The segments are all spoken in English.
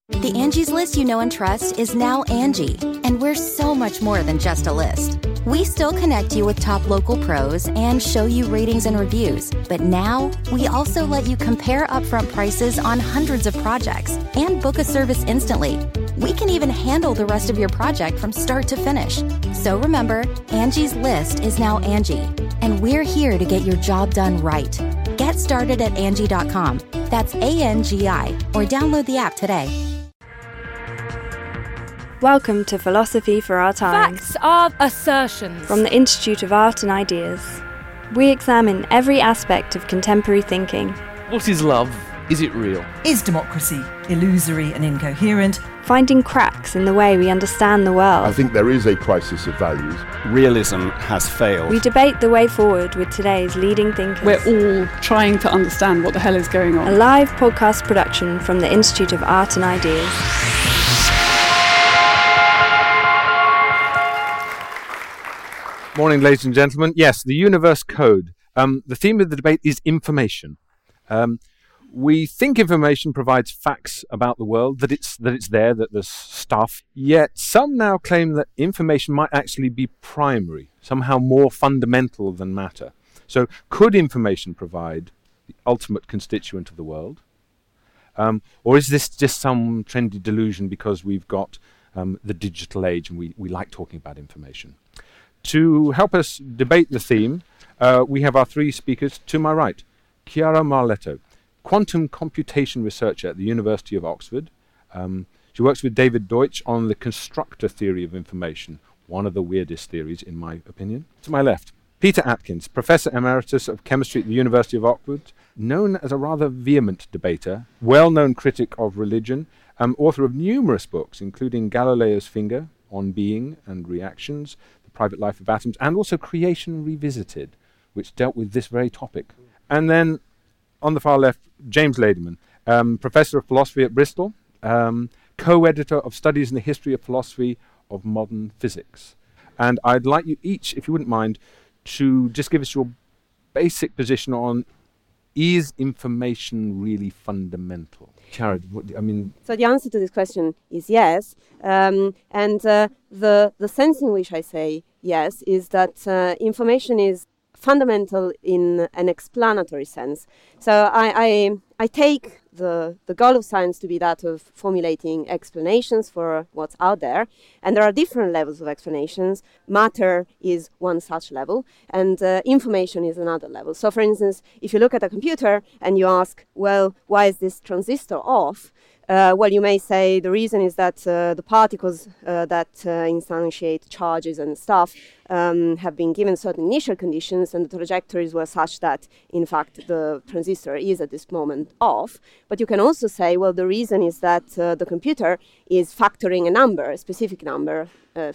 The Angie's List you know and trust is now Angie, and we're so much more than just a list. We still connect you with top local pros and show you ratings and reviews, but now we also let you compare upfront prices on hundreds of projects and book a service instantly. We can even handle the rest of your project from start to finish. So remember, Angie's List is now Angie, and we're here to get your job done right. Get started at Angie.com. That's ANGI, or download the app today. Welcome to Philosophy for Our Times. Facts are assertions. From the Institute of Art and Ideas. We examine every aspect of contemporary thinking. What is love? Is it real? Is democracy illusory and incoherent? Finding cracks in the way we understand the world. I think there is a crisis of values. Realism has failed. We debate the way forward with today's leading thinkers. We're all trying to understand what the hell is going on. A live podcast production from the Institute of Art and Ideas. Morning, ladies and gentlemen. Yes, the Universe Code. The theme of the debate is information. We think information provides facts about the world, that it's there, that there's stuff. Yet some now claim that information might actually be primary, somehow more fundamental than matter. So could information provide the ultimate constituent of the world? Or is this just some trendy delusion because we've got the digital age and we like talking about information? To help us debate the theme, we have our three speakers. To my right, Chiara Marletto, quantum computation researcher at the University of Oxford. She works with David Deutsch on the constructor theory of information, one of the weirdest theories, in my opinion. To my left, Peter Atkins, Professor Emeritus of Chemistry at the University of Oxford, known as a rather vehement debater, well-known critic of religion, author of numerous books, including Galileo's Finger, On Being and Reactions, Private Life of Atoms, and also Creation Revisited, which dealt with this very topic. And then on the far left, James Ladyman, Professor of Philosophy at Bristol, co-editor of Studies in the History of Philosophy of Modern Physics. And I'd like you each, if you wouldn't mind, to just give us your basic position on, is information really fundamental? Chiara, So the answer to this question is yes. The sense in which I say yes is that information is fundamental in an explanatory sense. So I take the goal of science to be that of formulating explanations for what's out there. And there are different levels of explanations. Matter is one such level, and information is another level. So for instance, if you look at a computer and you ask, well, why is this transistor off? Well, you may say the reason is that the particles that instantiate charges and stuff have been given certain initial conditions, and the trajectories were such that, in fact, the transistor is at this moment off. But you can also say, well, the reason is that the computer is factoring a number, a specific number,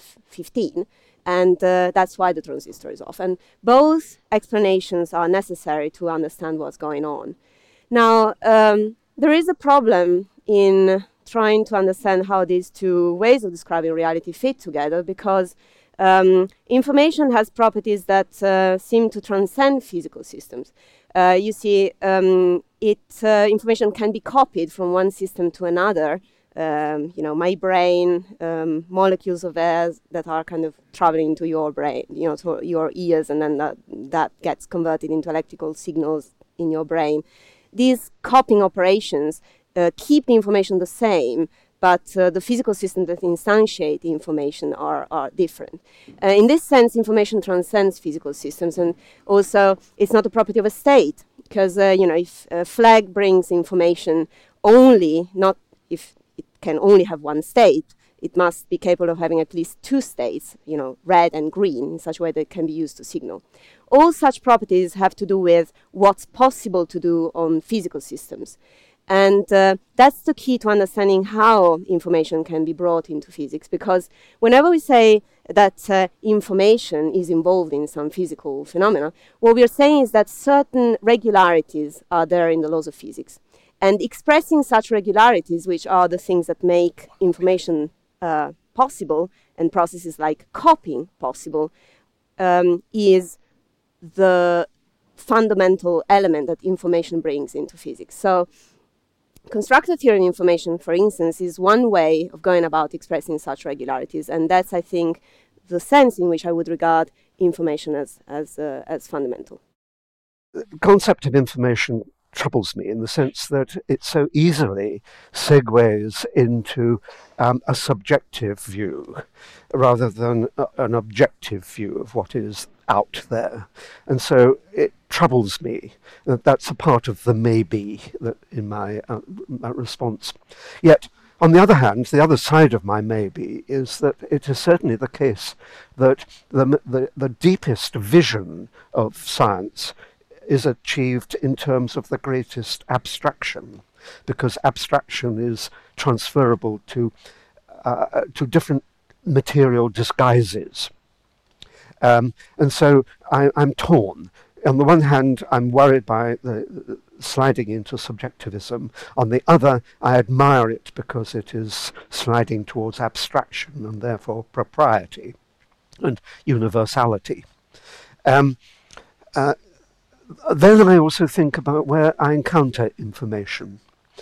15, and that's why the transistor is off. And both explanations are necessary to understand what's going on. Now, there is a problem in trying to understand how these two ways of describing reality fit together, because information has properties that seem to transcend physical systems. You see, information can be copied from one system to another. My brain, molecules of air that are kind of traveling into your brain, to your ears, and then that gets converted into electrical signals in your brain. These copying operations keep the information the same, but the physical systems that instantiate the information are different. In this sense, information transcends physical systems, and also it's not a property of a state, because if a flag brings information only, not if it can only have one state, it must be capable of having at least two states, red and green, in such a way that it can be used to signal. All such properties have to do with what's possible to do on physical systems. And that's the key to understanding how information can be brought into physics, because whenever we say that information is involved in some physical phenomena, what we are saying is that certain regularities are there in the laws of physics. And expressing such regularities, which are the things that make information possible and processes like copying possible, is the fundamental element that information brings into physics. So constructor theory of information, for instance, is one way of going about expressing such regularities, and that's, I think, the sense in which I would regard information as fundamental. The concept of information troubles me in the sense that it so easily segues into a subjective view rather than an objective view of what is out there. And so it troubles me that that's a part of the maybe that in my response. Yet, on the other hand, the other side of my maybe is that it is certainly the case that the deepest vision of science is achieved in terms of the greatest abstraction, because abstraction is transferable to different material disguises. And so I'm torn. On the one hand, I'm worried by the sliding into subjectivism. On the other, I admire it because it is sliding towards abstraction and therefore propriety and universality. Then I also think about where I encounter information,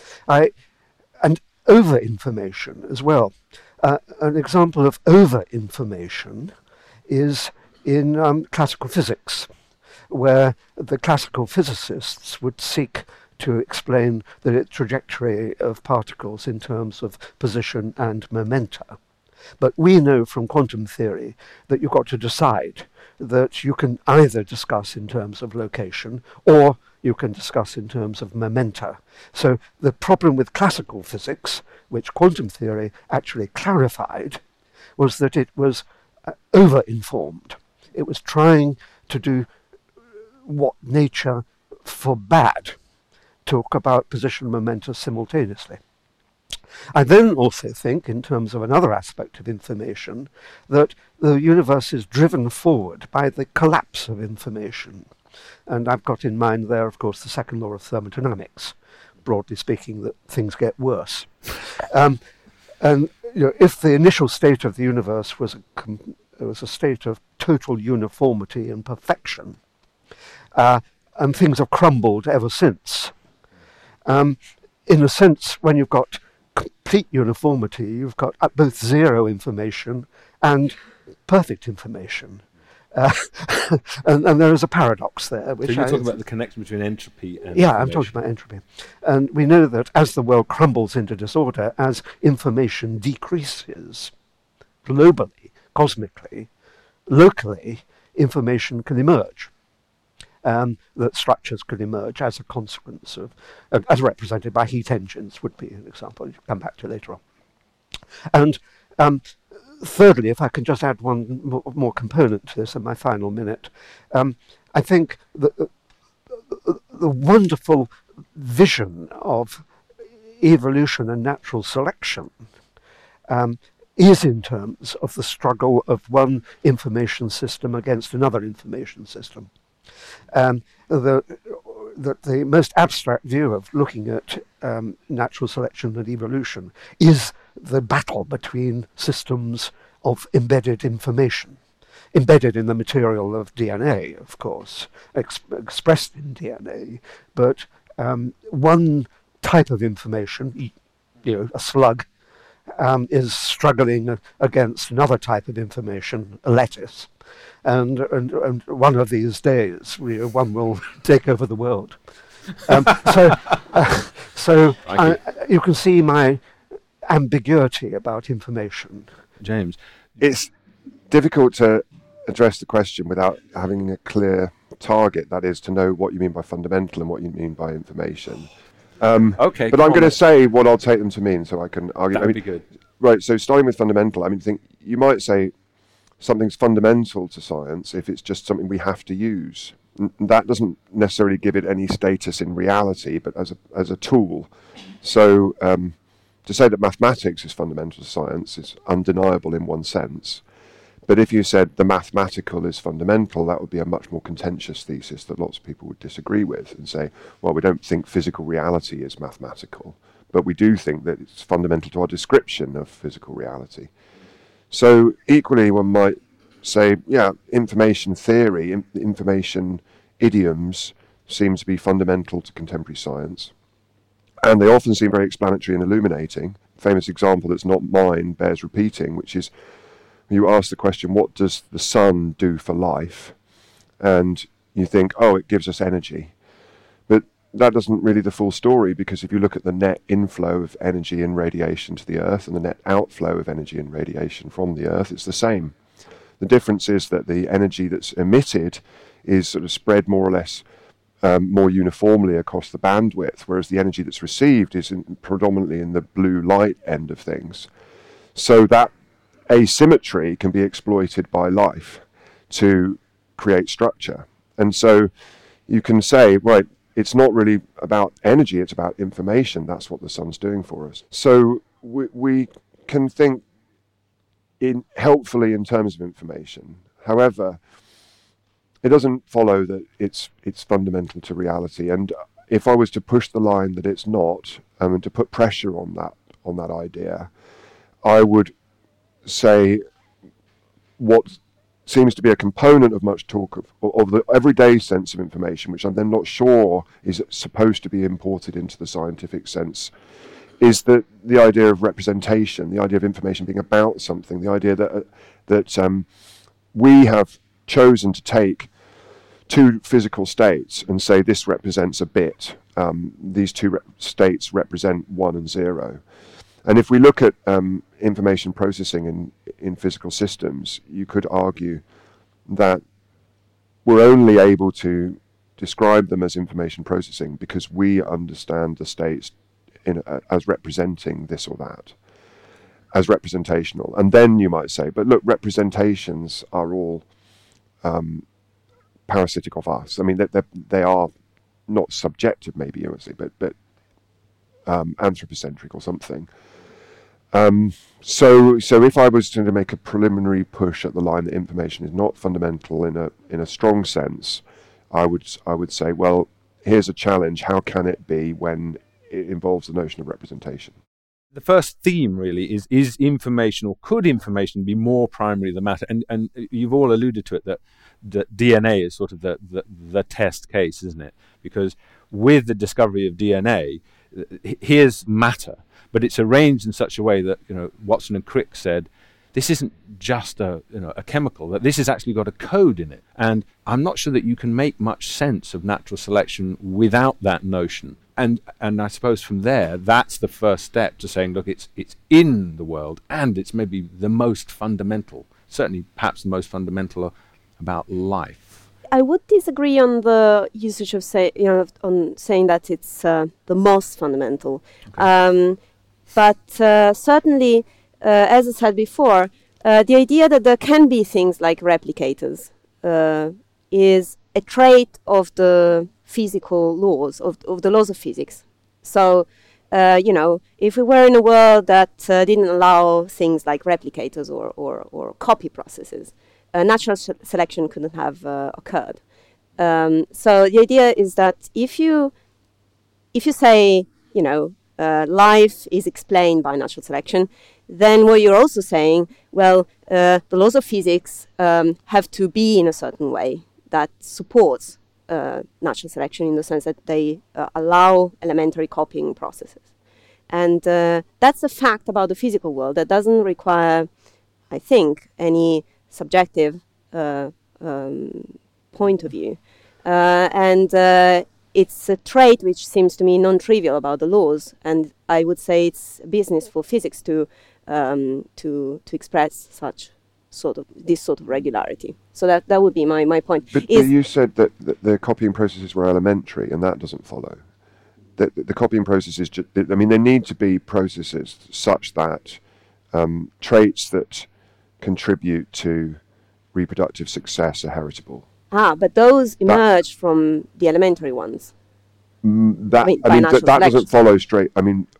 and over-information as well. An example of over-information is in classical physics, where the classical physicists would seek to explain the trajectory of particles in terms of position and momenta. But we know from quantum theory that you've got to decide that you can either discuss in terms of location or you can discuss in terms of momenta. So the problem with classical physics, which quantum theory actually clarified, was that it was over-informed. It was trying to do what nature forbade, talk about position and momenta simultaneously. I then also think, in terms of another aspect of information, that the universe is driven forward by the collapse of information. And I've got in mind there, of course, the second law of thermodynamics, broadly speaking, that things get worse. And if the initial state of the universe was a state of total uniformity and perfection, and things have crumbled ever since, in a sense, when you've got complete uniformity, you've got both zero information and perfect information. And there is a paradox there. Which so you're talking about the connection between entropy and I'm talking about entropy. And we know that as the world crumbles into disorder, as information decreases globally, cosmically, locally, information can emerge. That structures could emerge as a consequence of, as represented by heat engines would be an example, I'll come back to later on. And thirdly, if I can just add one more component to this in my final minute, I think the wonderful vision of evolution and natural selection is in terms of the struggle of one information system against another information system. The most abstract view of looking at natural selection and evolution is the battle between systems of embedded information, embedded in the material of DNA, of course, expressed in DNA, but one type of information, a slug, is struggling against another type of information, a lettuce. And one of these days, one will take over the world. So you can see my ambiguity about information. James, it's difficult to address the question without having a clear target. That is, to know what you mean by fundamental and what you mean by information. Okay, but I'm going to say what I'll take them to mean, so I can argue. That would be good. Right. So starting with fundamental, you might say something's fundamental to science if it's just something we have to use. That doesn't necessarily give it any status in reality, but as a tool. So to say that mathematics is fundamental to science is undeniable in one sense. But if you said the mathematical is fundamental, that would be a much more contentious thesis that lots of people would disagree with and say, well, we don't think physical reality is mathematical, but we do think that it's fundamental to our description of physical reality. So equally, one might say, information theory, information idioms seem to be fundamental to contemporary science. And they often seem very explanatory and illuminating. Famous example that's not mine bears repeating, which is you ask the question, what does the sun do for life? And you think, oh, it gives us energy. But that doesn't really the full story, because if you look at the net inflow of energy and radiation to the Earth and the net outflow of energy and radiation from the Earth, it's the same. The difference is that the energy that's emitted is sort of spread more or less more uniformly across the bandwidth, whereas the energy that's received is predominantly in the blue light end of things. So that asymmetry can be exploited by life to create structure. And so you can say, right, it's not really about energy, it's about information. That's what the sun's doing for us. So we can think helpfully in terms of information. However, it doesn't follow that it's fundamental to reality. And if I was to push the line that it's not, and to put pressure on that idea, I would say what seems to be a component of much talk of the everyday sense of information, which I'm then not sure is supposed to be imported into the scientific sense, is the idea of representation, the idea of information being about something, the idea that we have chosen to take two physical states and say this represents a bit. These two states represent 1 and 0. And if we look at information processing in physical systems, you could argue that we're only able to describe them as information processing because we understand the states as representing this or that, as representational. And then you might say, but look, representations are all parasitic of us. I mean, they are not subjective, maybe you would say, but anthropocentric or something. So if I was to make a preliminary push at the line that information is not fundamental in a strong sense, I would say, well, here's a challenge. How can it be when it involves the notion of representation? The first theme really is information, or could information be more primary than matter? And you've all alluded to it that DNA is sort of the test case, isn't it? Because with the discovery of DNA, here's matter, but it's arranged in such a way that, Watson and Crick said, this isn't just a chemical, that this has actually got a code in it. And I'm not sure that you can make much sense of natural selection without that notion. And I suppose from there, that's the first step to saying, look, it's in the world, and it's maybe the most fundamental, certainly perhaps the most fundamental about life. I would disagree on the usage of on saying that it's the most fundamental. Okay. But certainly, as I said before, the idea that there can be things like replicators is a trait of the physical laws, of the laws of physics. So, if we were in a world that didn't allow things like replicators or copy processes, natural selection couldn't have occurred. So the idea is that if you say, life is explained by natural selection, then what you're also saying, well, the laws of physics have to be in a certain way that supports natural selection, in the sense that they allow elementary copying processes. And that's a fact about the physical world that doesn't require, I think, any subjective point of view. And it's a trait which seems to me non-trivial about the laws, and I would say it's business for physics to express this sort of regularity. So that would be my point. But you said that the copying processes were elementary, and that doesn't follow. The copying processes, they need to be processes such that traits that contribute to reproductive success are heritable. But those emerge from the elementary ones. That doesn't follow straight.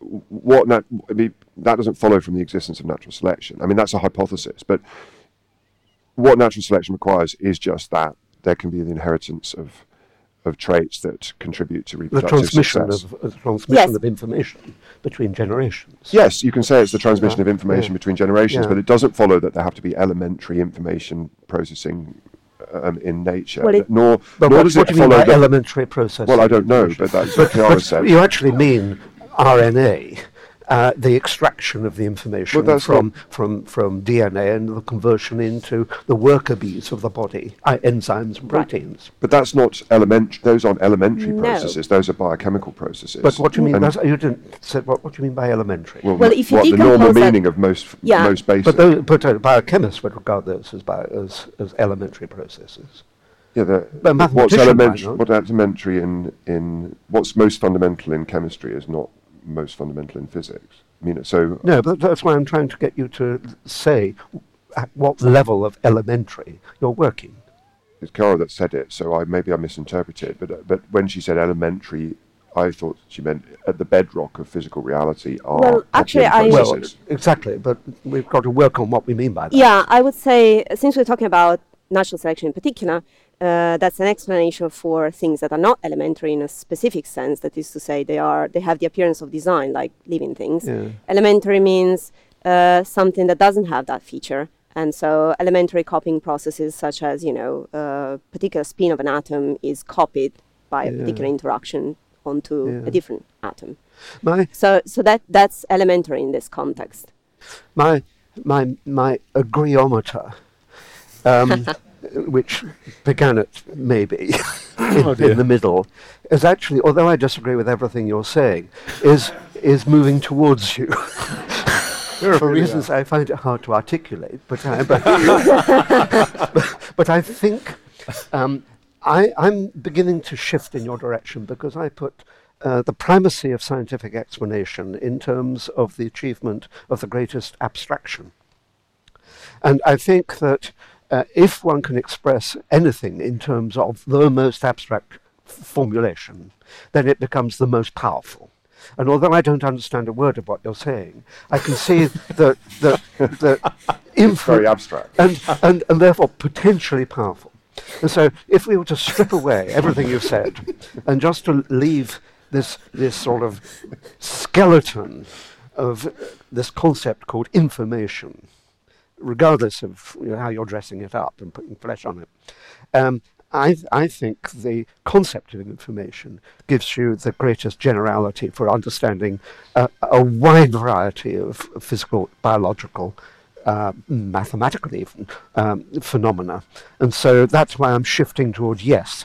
That doesn't follow from the existence of natural selection. That's a hypothesis, but what natural selection requires is just that there can be the inheritance of traits that contribute to reproductive success. The transmission of information between generations. Yes, you can say it's the transmission of information between generations, but it doesn't follow that there have to be elementary information processing in nature. What does it follow elementary processing? Well, I don't know, but that's what I said. You actually mean RNA, the extraction of the information from DNA and the conversion into the worker bees of the body, enzymes and proteins. But that's not elementary. Those aren't elementary processes. Those are biochemical processes. But what do you mean? You didn't say what do you mean by elementary? Well, if you the normal meaning of most basic. But biochemists would regard those as elementary processes. Yeah, what's elementary in what's most fundamental in chemistry is not most fundamental in physics. I mean, no, but that's why I'm trying to get you to say at what level of elementary you're working. It's Cara that said it, so maybe I misinterpreted. But when she said elementary, I thought she meant at the bedrock of physical reality are processes. Exactly, but we've got to work on what we mean by that. Yeah, I would say, since we're talking about natural selection in particular, that's an explanation for things that are not elementary in a specific sense. That is to say, they have the appearance of design, like living things. Yeah. Elementary means something that doesn't have that feature. And so elementary copying processes, such as, a particular spin of an atom is copied by a particular interaction onto a different atom. So that's elementary in this context. My agriometer, which began at maybe in the middle, is actually, although I disagree with everything you're saying, is moving towards you. For reasons I find it hard to articulate, but I think I'm beginning to shift in your direction, because I put the primacy of scientific explanation in terms of the achievement of the greatest abstraction. And I think that if one can express anything in terms of the most abstract formulation, then it becomes the most powerful. And although I don't understand a word of what you're saying, I can see the it's very abstract and therefore potentially powerful. And so, if we were to strip away everything you've said and just to leave this sort of skeleton of this concept called information, regardless of how you're dressing it up and putting flesh on it, I think the concept of information gives you the greatest generality for understanding a wide variety of physical, biological, mathematical even, phenomena. And so that's why I'm shifting towards yes,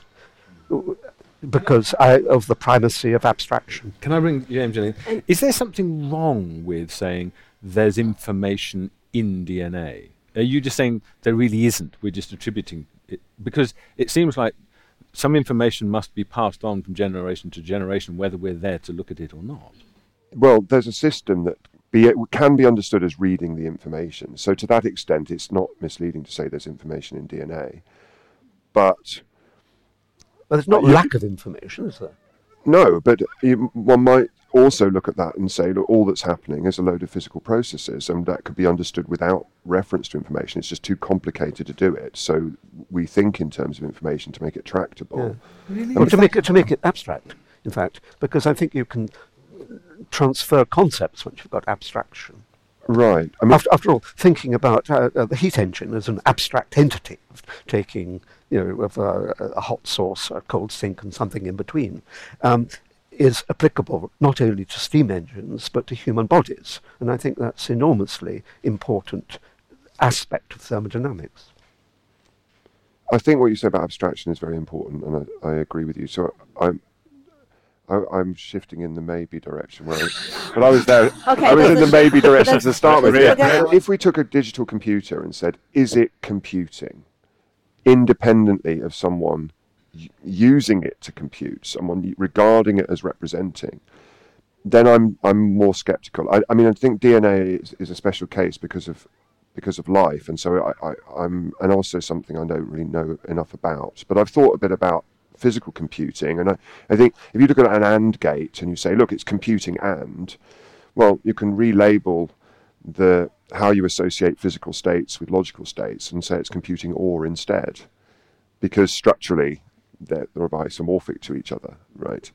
because of the primacy of abstraction. Can I bring James in? Is there something wrong with saying there's information in DNA? Are you just saying there really isn't? We're just attributing it, because it seems like some information must be passed on from generation to generation, whether we're there to look at it or not. Well, there's a system that can be understood as reading the information. So to that extent, it's not misleading to say there's information in DNA. But there's not lack of information, is there? No, but one might also look at that and say, look, all that's happening is a load of physical processes, and that could be understood without reference to information. It's just too complicated to do it. So we think in terms of information to make it tractable. Yeah. Really? Well, to make it abstract, in fact, because I think you can transfer concepts once you've got abstraction. Right. I mean, after all, thinking about the heat engine as an abstract entity, of taking of a hot sauce, a cold sink, and something in between, is applicable not only to steam engines but to human bodies, and I think that's enormously important aspect of thermodynamics. I think what you say about abstraction is very important, and I agree with you. So I'm shifting in the maybe direction, but I was there. Okay, I was in the maybe direction to start with. If we took a digital computer and said, "Is it computing?" independently of someone using it to compute, someone regarding it as representing, then I'm more skeptical. I mean, I think DNA is a special case because of life, and so I'm and also something I don't really know enough about. But I've thought a bit about physical computing, and I think if you look at an AND gate and you say, look, it's computing AND, well, you can relabel how you associate physical states with logical states and say it's computing OR instead, because structurally they're isomorphic to each other, right?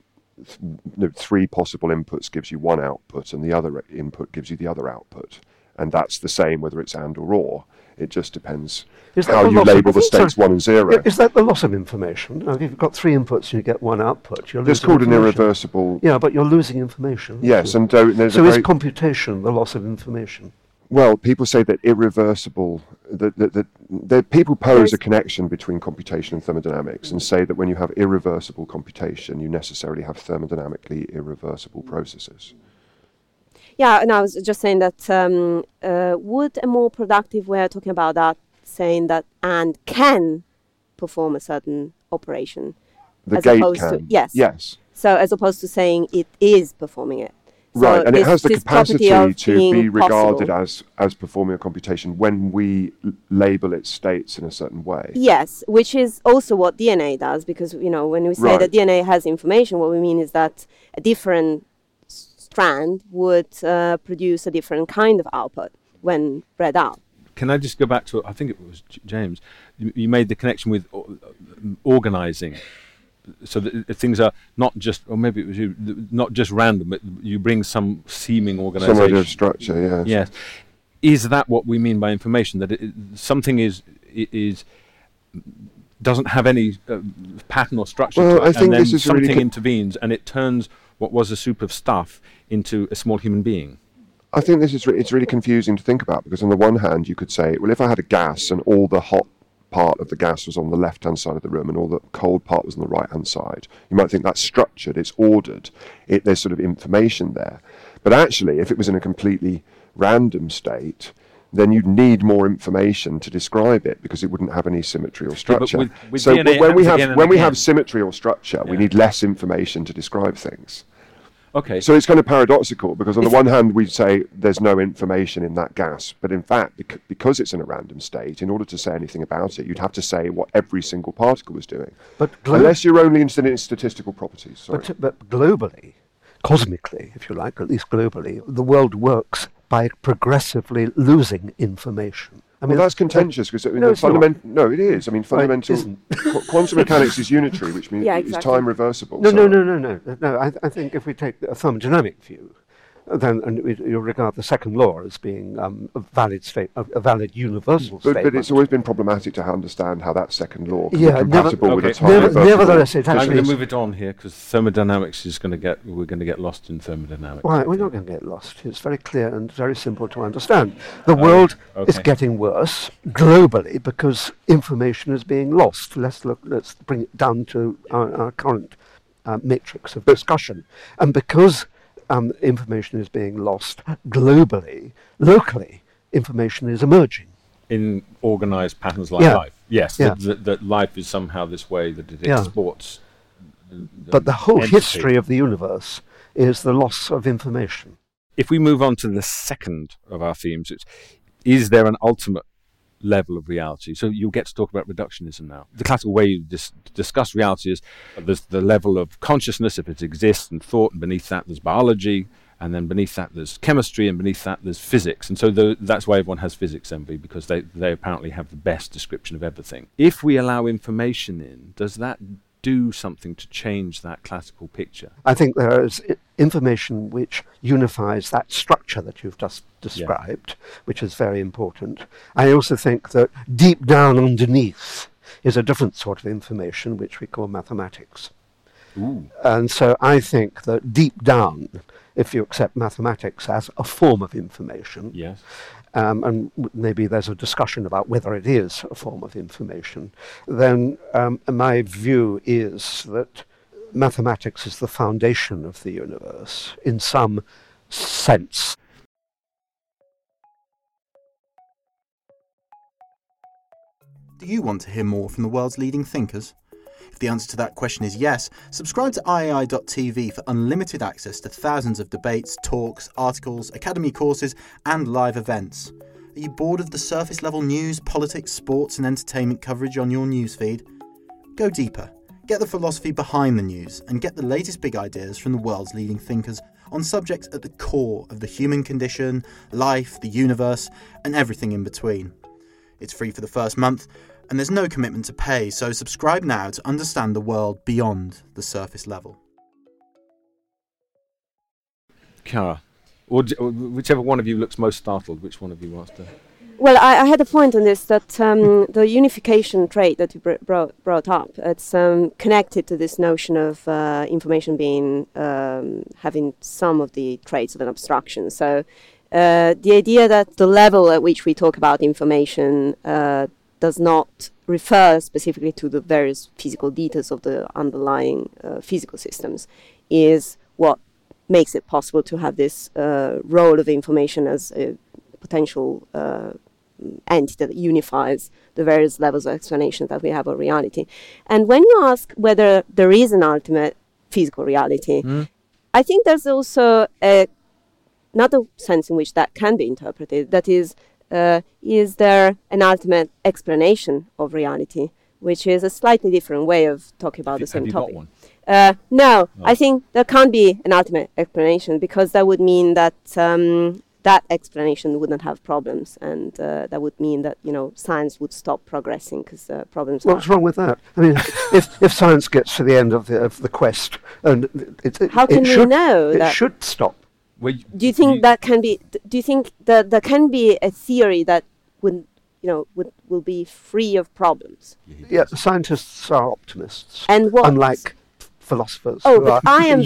3 possible inputs gives you one output, and the other input gives you the other output. And that's the same whether it's and or. It just depends Is that how the you loss of- label the states sorry, 1 and 0. Is that the loss of information? Now, if you've got 3 inputs and you get 1 output, you're It's losing called an information. irreversible... Yeah, but you're losing information. Yes, and there's so a is very... computation the loss of information? Well, people say that irreversible, that people pose a connection between computation and thermodynamics and say that when you have irreversible computation, you necessarily have thermodynamically irreversible processes. Yeah, and I was just saying that would a more productive way of talking about that, saying that and can perform a certain operation? The as gate opposed can. To, yes. Yes. So as opposed to saying it is performing it. Right, So and it has the this property capacity of to being be regarded possible. as performing a computation when we label its states in a certain way. Yes, which is also what DNA does, because, you know, when we say Right. that DNA has information, what we mean is that a different strand would produce a different kind of output when read out. Can I just go back to, I think it was James, you made the connection with organizing. So that things are not just, or maybe it was you, not just random, but you bring some seeming organization. Some idea of structure, yes. Yes. Is that what we mean by information? That something doesn't have any pattern or structure Well, to it, I think and then this is something really intervenes and it turns what was a soup of stuff into a small human being? I think this is it's really confusing to think about, because on the one hand you could say, well, if I had a gas and all the hot part of the gas was on the left-hand side of the room and all the cold part was on the right-hand side, you might think that's structured, it's ordered, there's sort of information there. But actually, if it was in a completely random state, then you'd need more information to describe it, because it wouldn't have any symmetry or structure. with So DNA when we again. have symmetry or structure, we need less information to describe things. Okay. So it's kind of paradoxical, because on the one hand we say there's no information in that gas, but in fact, because it's in a random state, in order to say anything about it, you'd have to say what every single particle was doing. But unless you're only interested in statistical properties. Sorry. But globally, cosmically, if you like, at least globally, the world works by progressively losing information. I mean, well, that's contentious, because no, it is. I mean, fundamental quantum mechanics is unitary, which means it's time reversible. No. I think if we take a thermodynamic view, then you regard the second law as being a valid state, a valid universal statement. But it's always been problematic to understand how that second law can be compatible with a time reversible. Nevertheless, it I'm actually going to move it on here, because thermodynamics we're going to get lost in thermodynamics. Why? We're not going to get lost. It's very clear and very simple to understand. The world is getting worse globally because information is being lost. Let's bring it down to our current matrix of discussion. And because information is being lost globally, locally, information is emerging. In organised patterns like life. Yes, that life is somehow this way, that it exports. But the whole history of the universe is the loss of information. If we move on to the second of our themes, is there an ultimate level of reality? So you'll get to talk about reductionism now. The classical way you discuss reality is there's the level of consciousness, if it exists, and thought, and beneath that there's biology, and then beneath that there's chemistry, and beneath that there's physics. And so that's why everyone has physics envy, because they apparently have the best description of everything. If we allow information in, does that do something to change that classical picture? I think there is information which unifies that structure that you've just described, which is very important. I also think that deep down underneath is a different sort of information which we call mathematics. Ooh. And so I think that deep down, if you accept mathematics as a form of information, yes. And maybe there's a discussion about whether it is a form of information, then my view is that mathematics is the foundation of the universe in some sense. Do you want to hear more from the world's leading thinkers? If the answer to that question is yes, subscribe to IAI.tv for unlimited access to thousands of debates, talks, articles, academy courses, and live events. Are you bored of the surface level news, politics, sports, and entertainment coverage on your newsfeed? Go deeper. Get the philosophy behind the news and get the latest big ideas from the world's leading thinkers on subjects at the core of the human condition, life, the universe, and everything in between. It's free for the first month, and there's no commitment to pay, so subscribe now to understand the world beyond the surface level. Chiara, Or whichever one of you looks most startled, which one of you wants to... Well, I had a point on this, that the unification trait that you brought up, it's connected to this notion of information being having some of the traits of an abstraction. So the idea that the level at which we talk about information does not refer specifically to the various physical details of the underlying physical systems is what makes it possible to have this role of information as a potential entity that unifies the various levels of explanation that we have of reality. And when you ask whether there is an ultimate physical reality, I think there's also another sense in which that can be interpreted. That is there an ultimate explanation of reality, which is a slightly different way of talking about the same topic. No, I think there can't be an ultimate explanation, because that would mean that that explanation wouldn't have problems, and that would mean that science would stop progressing because problems. What's wrong with that? I mean, if science gets to the end of the quest, and how can we know that it should stop? Do you think that can be? Do you think that there can be a theory that will be free of problems? Yeah, scientists are optimists, and unlike philosophers. Oh, but I am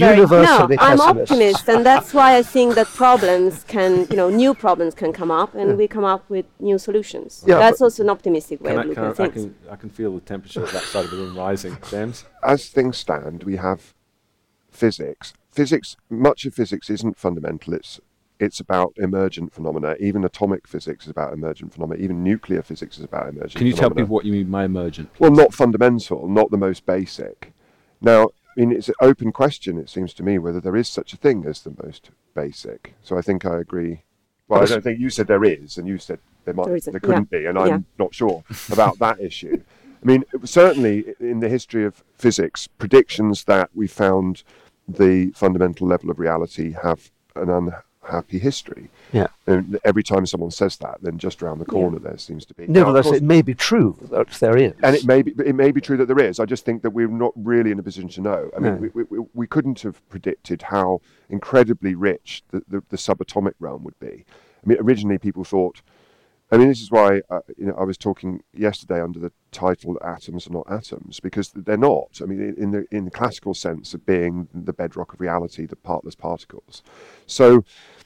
I'm pessimist. optimist, and that's why I think that problems can, new problems can come up, and we come up with new solutions. Yeah, that's also an optimistic way of looking at things. I can feel the temperature of that side of the room rising, James. As things stand, we have physics. Much of physics isn't fundamental. It's about emergent phenomena. Even atomic physics is about emergent phenomena. Even nuclear physics is about emergent phenomena. Can you tell people what you mean by emergent, please? Well, not fundamental, not the most basic. Now, I mean, it's an open question, it seems to me, whether there is such a thing as the most basic. So I think I agree. Well, I don't think you said there is, and you said there couldn't be, and I'm not sure about that issue. I mean, certainly in the history of physics, predictions that we found the fundamental level of reality have an unhappy history. Yeah. And every time someone says that, then just around the corner there seems to be. Nevertheless, it may be true that there is. And it may be true that there is. I just think that we're not really in a position to know. I mean, we couldn't have predicted how incredibly rich the subatomic realm would be. I mean, originally people thought. I mean, this is why I was talking yesterday under the title "Atoms are not atoms," because they're not. I mean, in the classical sense of being the bedrock of reality, the partless particles. So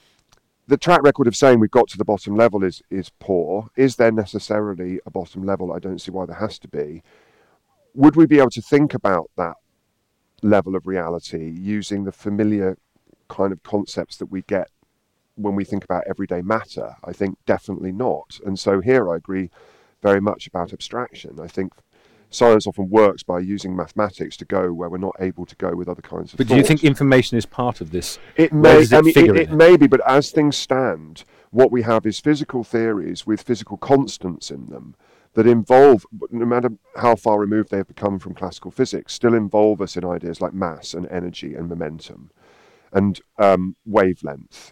the track record of saying we've got to the bottom level is poor. Is there necessarily a bottom level? I don't see why there has to be. Would we be able to think about that level of reality using the familiar kind of concepts that we get when we think about everyday matter? I think definitely not. And so here I agree very much about abstraction. I think science often works by using mathematics to go where we're not able to go with other kinds of But thought. do you think information is part of this? It may. It may be, but as things stand, what we have is physical theories with physical constants in them that involve, no matter how far removed they have become from classical physics, still involve us in ideas like mass and energy and momentum and wavelength.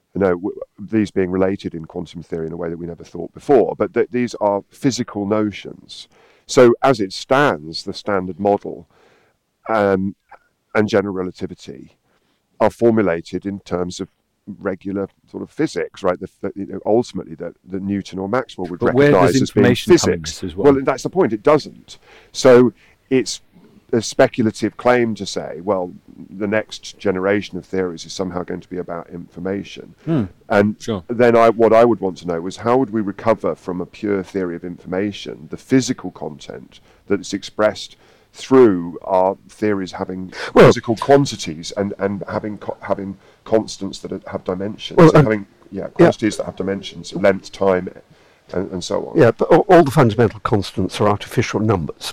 These being related in quantum theory in a way that we never thought before, but these are physical notions. So as it stands, the Standard Model and general relativity are formulated in terms of regular sort of physics, right? Ultimately, that Newton or Maxwell would recognise as being physics. As well, that's the point. It doesn't. So it's a speculative claim to say, well, the next generation of theories is somehow going to be about information. And then what I would want to know is how would we recover from a pure theory of information the physical content that's expressed through our theories having physical quantities and having constants that have dimensions, quantities that have dimensions, length, time, and so on. Yeah, but all the fundamental constants are artificial numbers,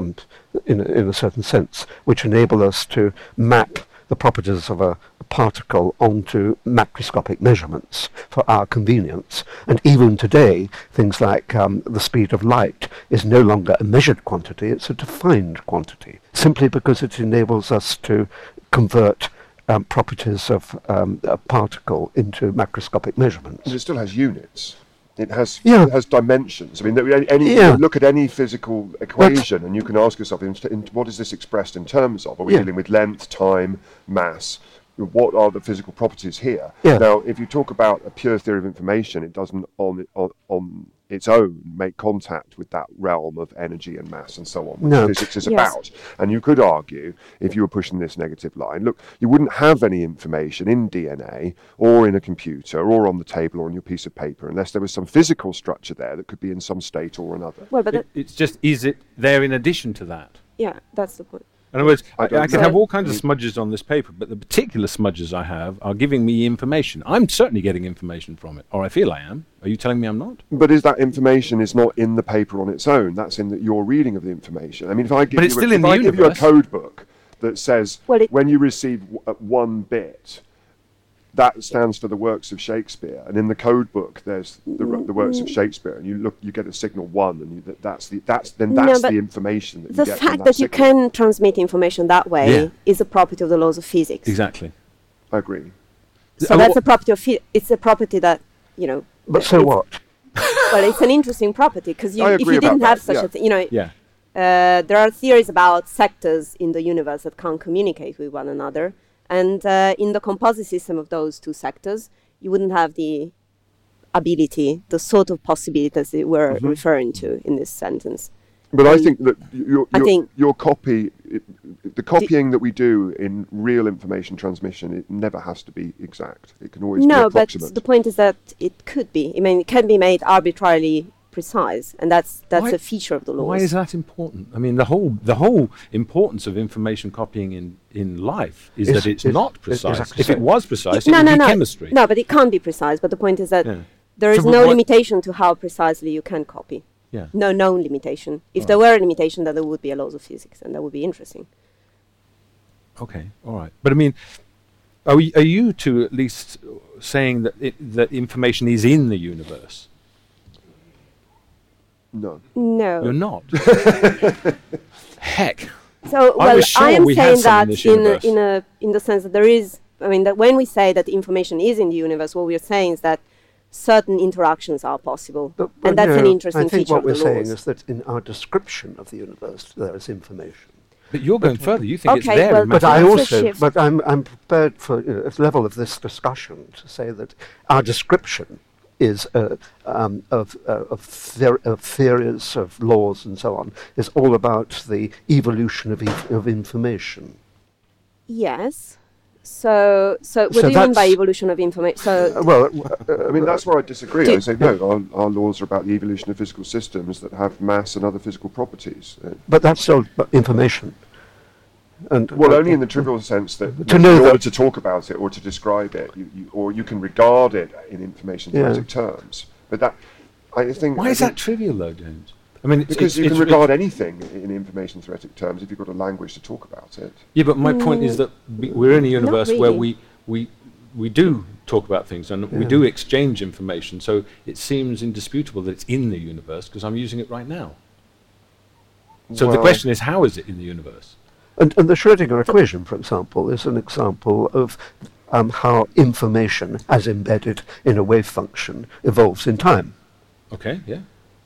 in a certain sense, which enable us to map the properties of a particle onto macroscopic measurements for our convenience. And even today, things like the speed of light is no longer a measured quantity, it's a defined quantity, simply because it enables us to convert properties of a particle into macroscopic measurements. And it still has units. It has dimensions. I mean, look at any physical equation, and you can ask yourself, what is this expressed in terms of? Are we dealing with length, time, mass, what are the physical properties here? Yeah. Now, if you talk about a pure theory of information, it doesn't on its own make contact with that realm of energy and mass and so on, which physics is about. And you could argue, if you were pushing this negative line, look, you wouldn't have any information in DNA or in a computer or on the table or on your piece of paper unless there was some physical structure there that could be in some state or another. Well, but it's just, is it there in addition to that? Yeah, that's the point. In other words, I can have all kinds of smudges on this paper, but the particular smudges I have are giving me information. I'm certainly getting information from it, or I feel I am. Are you telling me I'm not? But is that information is not in the paper on its own? That's in your reading of the information. I mean, if I give you a code book that says when you receive one bit, that stands for the works of Shakespeare, and in the code book there's the works of Shakespeare, and you get a signal 1, and that's the information that you get. The fact that you can transmit information that way is a property of the laws of physics. Exactly, I agree. So that's a property of it's a property that But so what? Well, it's an interesting property because if you didn't have such a thing, there are theories about sectors in the universe that can't communicate with one another. And in the composite system of those two sectors, you wouldn't have the ability, the sort of possibilities that we're referring to in this sentence. But I think that your copying that we do in real information transmission, it never has to be exact. It can always be approximate. But the point is that it could be. I mean, it can be made arbitrarily precise, and that's a feature of the laws. Why is that important? I mean, the whole importance of information copying in life is that it's not precise. Exactly. If it was precise, it would be chemistry. No, but it can't be precise. But the point is that there is no limitation to how precisely you can copy. Yeah. No known limitation. If there were a limitation, then there would be a laws of physics, and that would be interesting. Okay, all right. But I mean, are you two at least saying that information is in the universe? No. You're not. Heck. So, well, I am saying that in the sense that there is. I mean, that when we say that information is in the universe, what we are saying is that certain interactions are possible, and that's an interesting feature of the laws. I think what we're saying is that in our description of the universe, there is information. But you're going further. You think it's there. Well, but I'm prepared for at the level of this discussion to say that our description is of theories, of laws, and so on, is all about the evolution of information. Yes. So what do you mean by evolution of information? I mean, that's where I disagree. I say, no, our laws are about the evolution of physical systems that have mass and other physical properties. But that's still information. And only in the trivial sense that in order to talk about it or to describe it, you can regard it in information theoretic terms. But that, I think... Why is that trivial, though, James? I mean, because you can regard anything in information theoretic terms if you've got a language to talk about it. Yeah, but my point is that we're in a universe where we do talk about things and we do exchange information. So it seems indisputable that it's in the universe because I'm using it right now. So the question is, how is it in the universe? And the Schrödinger equation, for example, is an example of how information, as embedded in a wave function, evolves in time. Okay, yeah.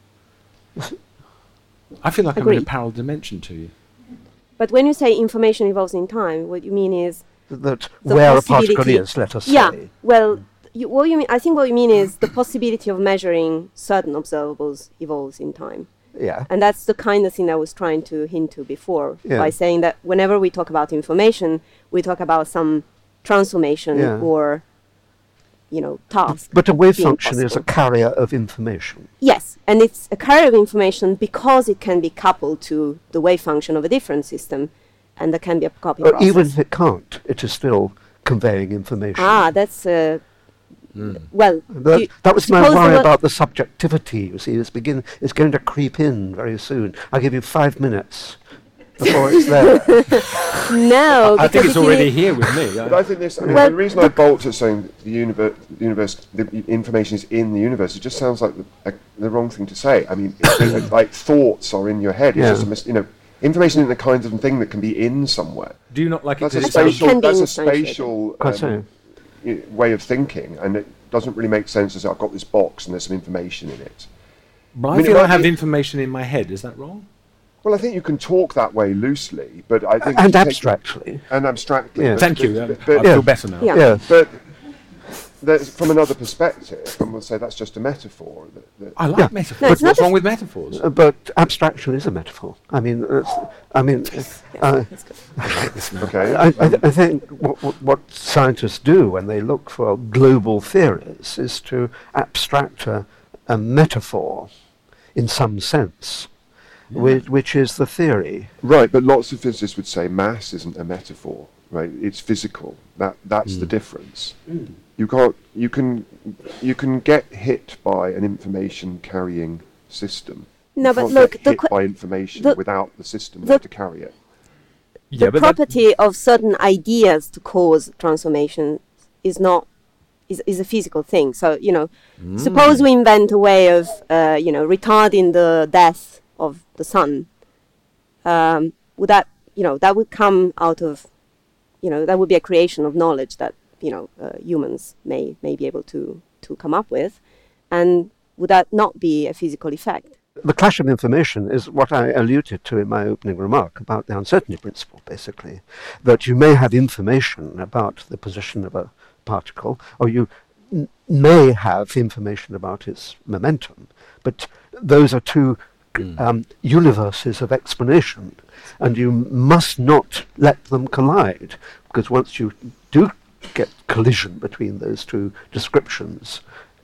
I feel like I'm in a parallel dimension to you. But when you say information evolves in time, what you mean is that where a particle is, let us say. Yeah. Well, what you mean? I think what you mean is the possibility of measuring certain observables evolves in time. Yeah. And that's the kind of thing I was trying to hint to before by saying that whenever we talk about information, we talk about some transformation or, task. But a wave function is a carrier of information. Yes, and it's a carrier of information because it can be coupled to the wave function of a different system, and there can be a copy process. Even if it can't, it is still conveying information. That's... Well, that was my worry about the subjectivity. You see, it's going to creep in very soon. I'll give you 5 minutes before it's there. No, I think it's already here with me. But I think this. The reason I bolt at saying the information is in the universe, it just sounds like the wrong thing to say. I mean, like thoughts are in your head. It's just information is the kind of thing that can be in somewhere. Do you not like it? That's a spatial way of thinking, and it doesn't really make sense as I've got this box and there's some information in it. But I feel I have information in my head. Is that wrong? Well, I think you can talk that way loosely, but I think... And abstractly. Yeah. Thank you. I feel better now. Yeah. But from another perspective, and we'll say that's just a metaphor. I like metaphors. What's wrong with metaphors? But abstraction is a metaphor. I mean, Okay. I think what scientists do when they look for global theories is to abstract a metaphor in some sense, which is the theory. Right, but lots of physicists would say mass isn't a metaphor, right? It's physical. That's the difference. You can get hit by an information carrying system. No, you but can't look, get hit by information without the system there to carry it. The property of certain ideas to cause transformation is a physical thing. So, suppose we invent a way of retarding the death of the sun. Would that would come out of, that would be a creation of knowledge that humans may be able to come up with, and would that not be a physical effect? The clash of information is what I alluded to in my opening remark about the uncertainty principle, basically, that you may have information about the position of a particle, or you may have information about its momentum, but those are two universes of explanation, and you must not let them collide, because once you do get collision between those two descriptions,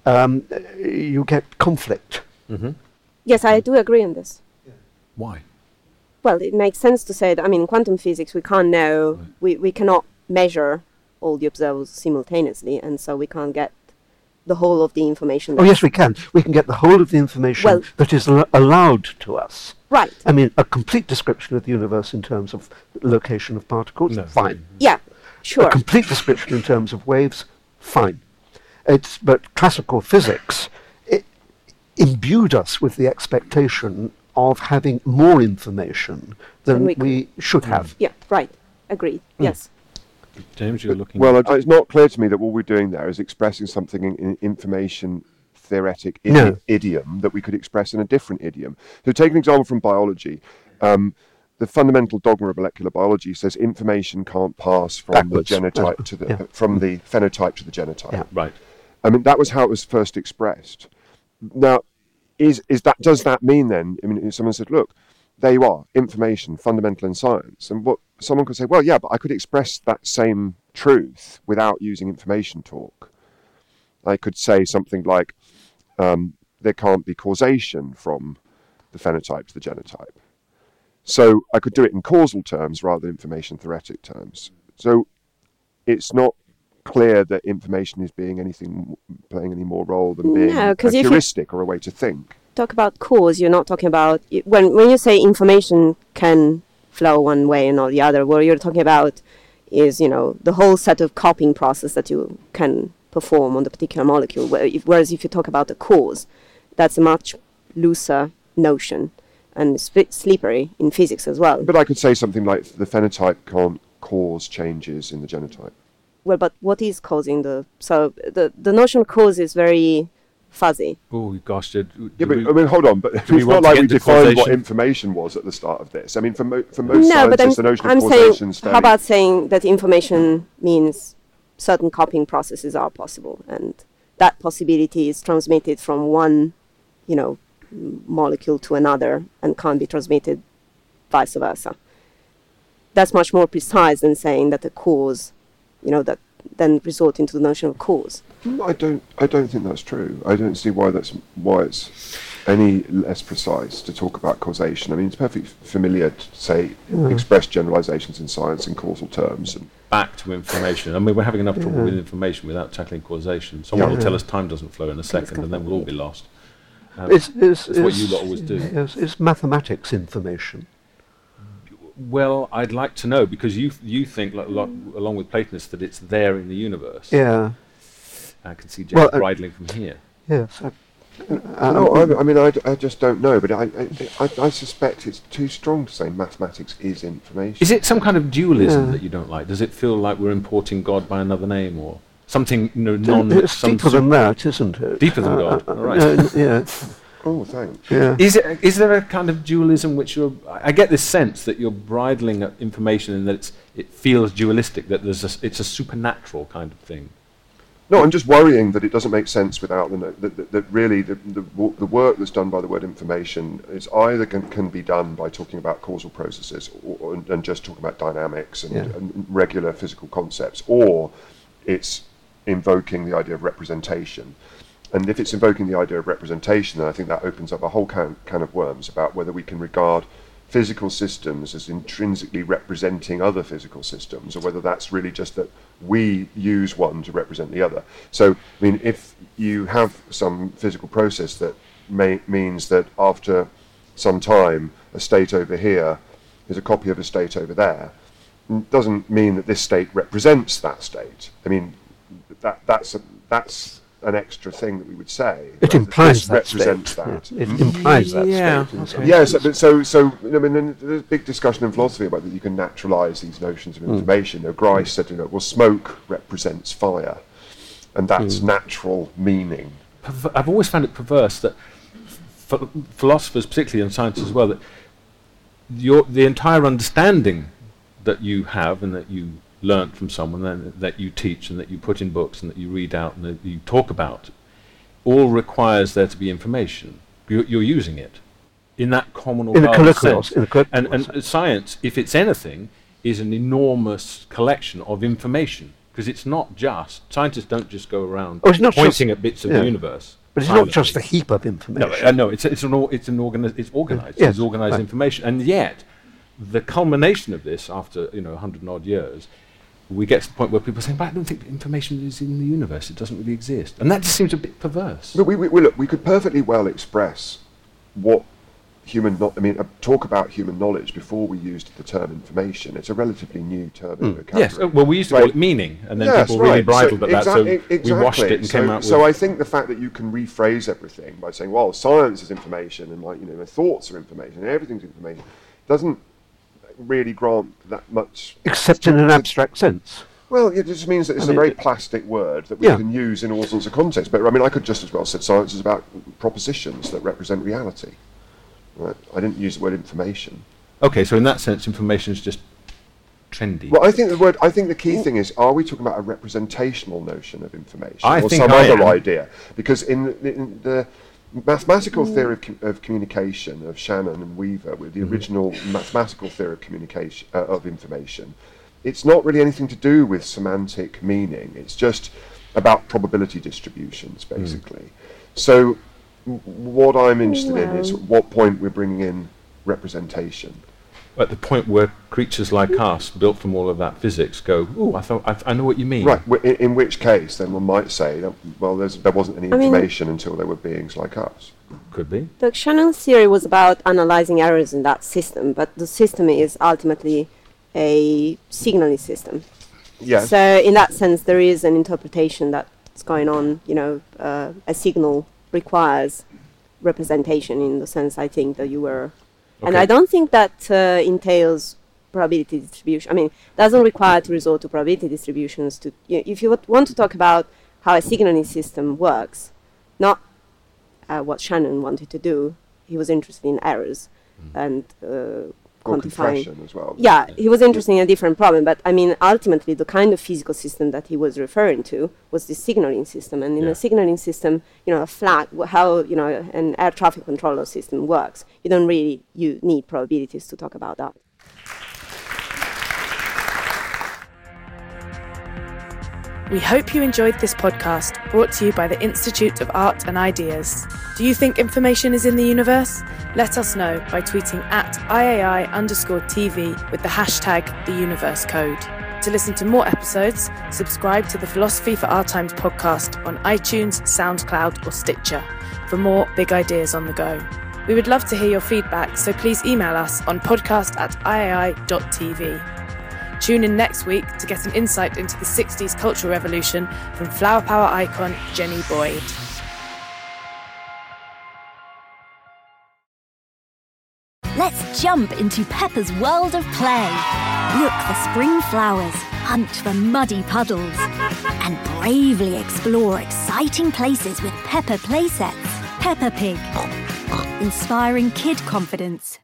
you get conflict. Mm-hmm. Yes, I do agree on this. Why? Well, it makes sense to say that, in quantum physics we can't know, we cannot measure all the observables simultaneously, and so we can't get the whole of the information. Oh yes, we can. We can get the whole of the information that is allowed to us. Right. A complete description of the universe in terms of location of particles, fine. Yeah, sure. A complete description in terms of waves, fine. But classical physics imbued us with the expectation of having more information than we should have. Yeah, right. Agreed. Yes. James, you're looking... Well, it's not clear to me that what we're doing there is expressing something in information theoretic idiom that we could express in a different idiom. So take an example from biology. The fundamental dogma of molecular biology says information can't pass from the genotype to the from the phenotype to the genotype. Yeah. Right. That was how it was first expressed. Now, does that mean then? If someone said, "Look, there you are, information, fundamental in science," and what someone could say, "Well, yeah, but I could express that same truth without using information talk. I could say something like, there can't be causation from the phenotype to the genotype. So I could do it in causal terms rather than information theoretic terms. So it's not clear that information is playing any more role than being a heuristic or a way to think. Talk about cause, you're not talking about... When you say information can flow one way and not the other, what you're talking about is, the whole set of copying process that you can perform on the particular molecule. Whereas if you talk about the cause, that's a much looser notion and slippery in physics as well. But I could say something like the phenotype can't cause changes in the genotype. Well, but what is causing so the notion of cause is very fuzzy. Oh gosh, hold on, but it's not like we defined what information was at the start of this. For most scientists, the notion of causation how about saying that information means certain copying processes are possible, and that possibility is transmitted from one, molecule to another and can't be transmitted vice versa. That's much more precise than saying that the cause, that then resort into the notion of cause. I don't think that's true. I don't see why it's any less precise to talk about causation. It's perfectly familiar to say express generalizations in science in causal terms. And back to information. We're having enough trouble with information without tackling causation. Someone will tell us time doesn't flow in a second, and then we'll all be lost. It's what you lot always do. Is mathematics information? Well, I'd like to know, because you think, along with Platonists, that it's there in the universe. Yeah. I can see James bridling from here. Yes. I just don't know, but I suspect it's too strong to say mathematics is information. Is it some kind of dualism that you don't like? Does it feel like we're importing God by another name, or something It's deeper than that, isn't it? Deeper than God, all right. Oh, thanks. Yeah. Is there a kind of dualism which I get this sense that you're bridling information and that it feels dualistic, that it's a supernatural kind of thing? No, I'm just worrying that it doesn't make sense without that really the work that's done by the word information is either can be done by talking about causal processes and just talking about dynamics and regular physical concepts, or it's invoking the idea of representation. And if it's invoking the idea of representation, then I think that opens up a whole can of worms about whether we can regard physical systems as intrinsically representing other physical systems, or whether that's really just that we use one to represent the other. So, I mean, if you have some physical process that means that after some time, a state over here is a copy of a state over there, doesn't mean that this state represents that state. I mean, that's an extra thing that we would say. It implies that represents state. that. It implies that state. Okay. Yes, so I mean, there's a big discussion in philosophy about that you can naturalise these notions of information. Grice said, well, smoke represents fire, and that's natural meaning. I've always found it perverse that philosophers, particularly and scientists as well, that the entire understanding that you have and that you learnt from someone, that you teach and that you put in books and that you read out and that you talk about, all requires there to be information. You're using it in that common or sense. And science, if it's anything, is an enormous collection of information, because it's not just, scientists don't just go around pointing at bits of the universe. But it's not just a heap of information. No, it's organised. It's organised information, and yet the culmination of this, after 100 and odd years, we get to the point where people are saying, but I don't think information is in the universe, it doesn't really exist. And that just seems a bit perverse. Look, we could perfectly well express what talk about human knowledge before we used the term information. It's a relatively new term in vocabulary. Yes, well, we used to call it meaning, and then people really bridled at that, so we washed it and came out with... So I think the fact that you can rephrase everything by saying, well, science is information, and my thoughts are information, and everything's information, doesn't really grant that much, except in an abstract sense. Well, it just means that it's a very plastic word that we can use in all sorts of contexts. But I mean, I could just as well say science is about propositions that represent reality. Right? I didn't use the word information. Okay, so in that sense, information is just trendy. Well, I think the key thing is: are we talking about a representational notion of information, or think some other idea? Because in the mathematical theory of communication of Shannon and Weaver, with the original mathematical theory of communication of information, it's not really anything to do with semantic meaning. It's just about probability distributions, basically. So what I'm interested in is at what point we're bringing in representation. At the point where creatures like us, built from all of that physics, go, "Oh, I know what you mean." Right. In which case, then one might say that, well, there wasn't any information until there were beings like us. Could be. The Shannon's theory was about analyzing errors in that system, but the system is ultimately a signaling system. Yes. So in that sense, there is an interpretation that's going on. A signal requires representation in the sense I think that you were. Okay. And I don't think that entails probability distribution. I mean, doesn't require to resort to probability distributions. If you want to talk about how a signaling system works, not what Shannon wanted to do, he was interested in errors and quantifying as well. Yeah, he was interested in a different problem. But I mean, ultimately, the kind of physical system that he was referring to was the signaling system. And in a signaling system, a flag, how an air traffic controller system works, you don't really need probabilities to talk about that. We hope you enjoyed this podcast, brought to you by the Institute of Art and Ideas. Do you think information is in the universe? Let us know by tweeting at @IAI_TV with the hashtag #TheUniverseCode. To listen to more episodes, subscribe to the Philosophy for Our Times podcast on iTunes, SoundCloud or Stitcher for more big ideas on the go. We would love to hear your feedback, so please email us on podcast@iai.tv. Tune in next week to get an insight into the 60s cultural revolution from flower power icon Jenny Boyd. Let's jump into Peppa's world of play. Look for spring flowers, hunt for muddy puddles, and bravely explore exciting places with Peppa playsets. Peppa Pig. inspiring kid confidence.